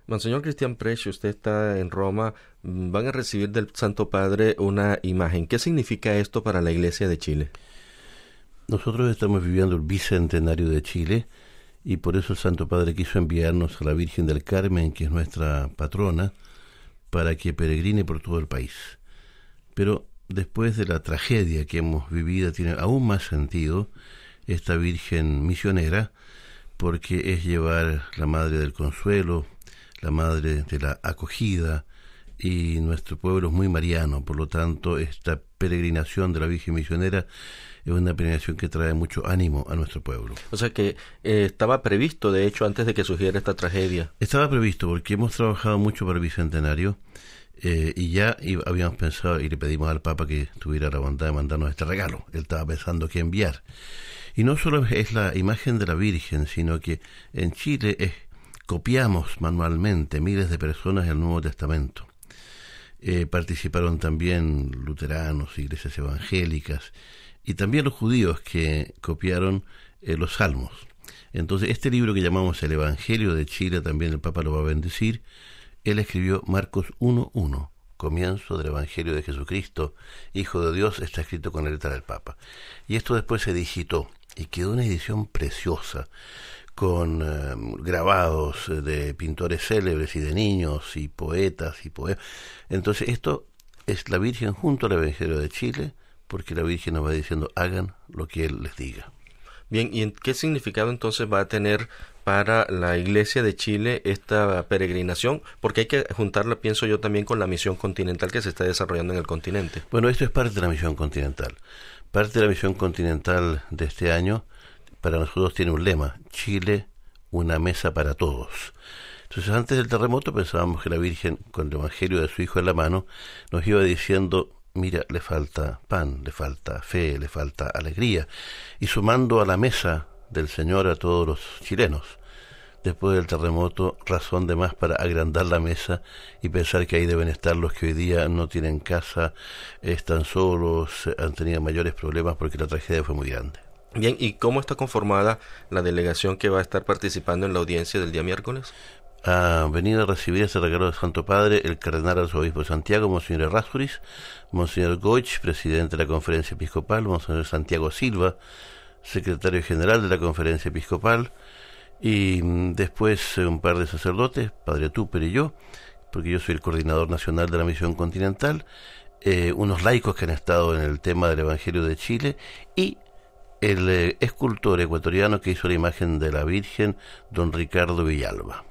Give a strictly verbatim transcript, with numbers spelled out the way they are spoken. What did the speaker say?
Monseñor Cristian Precio, usted está en Roma, mm, van a recibir del Santo Padre una imagen. ¿Qué significa esto para la Iglesia de Chile? Nosotros estamos viviendo el bicentenario de Chile y por eso el Santo Padre quiso enviarnos a la Virgen del Carmen, que es nuestra patrona, para que peregrine por todo el país. Pero después de la tragedia que hemos vivido, tiene aún más sentido esta Virgen misionera, porque es llevar la Madre del Consuelo, la Madre de la Acogida, y nuestro pueblo es muy mariano, por lo tanto esta peregrinación de la Virgen misionera es una peregrinación que trae mucho ánimo a nuestro pueblo. O sea que eh, estaba previsto, de hecho, antes de que surgiera esta tragedia. Estaba previsto porque hemos trabajado mucho para el Bicentenario eh, y ya iba, habíamos pensado y le pedimos al Papa que tuviera la bondad de mandarnos este regalo. Él estaba pensando qué enviar. Y no solo es la imagen de la Virgen, sino que en Chile es, copiamos manualmente miles de personas el Nuevo Testamento. Eh, participaron también luteranos, iglesias evangélicas y también los judíos que copiaron eh, los salmos. Entonces este libro que llamamos el Evangelio de Chile, también el Papa lo va a bendecir. Él escribió Marcos uno uno, comienzo del Evangelio de Jesucristo, Hijo de Dios, está escrito con la letra del Papa. Y esto después se digitó y quedó una edición preciosa, con eh, grabados de pintores célebres y de niños y poetas y poemas. Entonces esto es la Virgen junto al Evangelio de Chile, porque la Virgen nos va diciendo hagan lo que Él les diga. Bien, ¿y qué significado entonces va a tener para la Iglesia de Chile esta peregrinación? Porque hay que juntarla, pienso yo, también con la misión continental que se está desarrollando en el continente. Bueno, esto es parte de la misión continental. Parte de la misión continental de este año para nosotros tiene un lema: Chile, una mesa para todos. Entonces antes del terremoto pensábamos que la Virgen, con el Evangelio de su Hijo en la mano, nos iba diciendo: mira, le falta pan, le falta fe, le falta alegría, y sumando a la mesa del Señor a todos los chilenos. Después del terremoto, razón de más para agrandar la mesa y pensar que ahí deben estar los que hoy día no tienen casa, están solos, han tenido mayores problemas porque la tragedia fue muy grande. Bien, ¿y cómo está conformada la delegación que va a estar participando en la audiencia del día miércoles? Ha venido a recibir ese regalo del Santo Padre el cardenal arzobispo de Santiago, Monseñor Errázuriz, Monseñor Goich, presidente de la Conferencia Episcopal, Monseñor Santiago Silva, secretario general de la Conferencia Episcopal, y después un par de sacerdotes, Padre Tupper y yo, porque yo soy el coordinador nacional de la Misión Continental, eh, unos laicos que han estado en el tema del Evangelio de Chile, y el eh, escultor ecuatoriano que hizo la imagen de la Virgen, don Ricardo Villalba.